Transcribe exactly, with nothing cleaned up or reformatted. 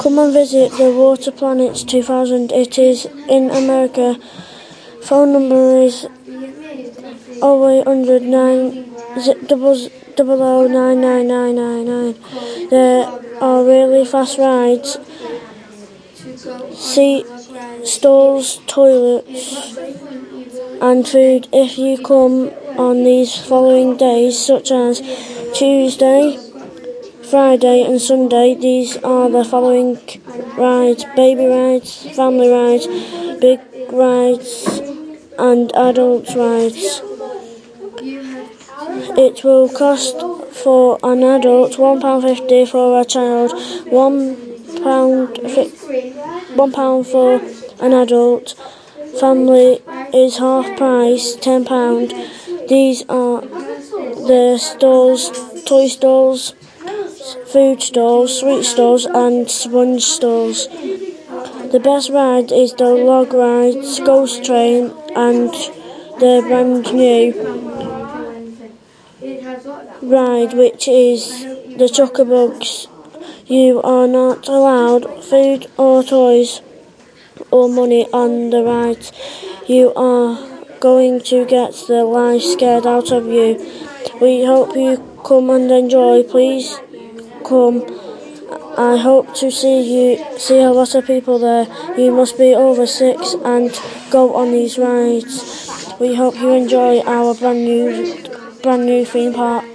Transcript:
Come and visit the Water Planets two thousand. It is in America. Phone number is oh eight hundred nine double oh nine nine nine nine nine. There are really fast rides, seat stalls, toilets and food if you come on these following days, such as Tuesday, Friday and Sunday. These are the following rides: baby rides, family rides, big rides and adult rides. It will cost for an adult one pound fifty, for a child one pound one pound for an adult. Family is half price, ten pound. These are the stalls: toy stalls, food stalls, sweet stalls and sponge stalls. The best ride is the log rides, Ghost Train and the brand new ride, which is the Chuckabugs. You are not allowed food or toys or money on the rides. You are going to get the life scared out of you. We hope you come and enjoy. Please come. I hope to see you see a lot of people there. You must be over six and go on these rides. We hope you enjoy our brand new brand new theme park.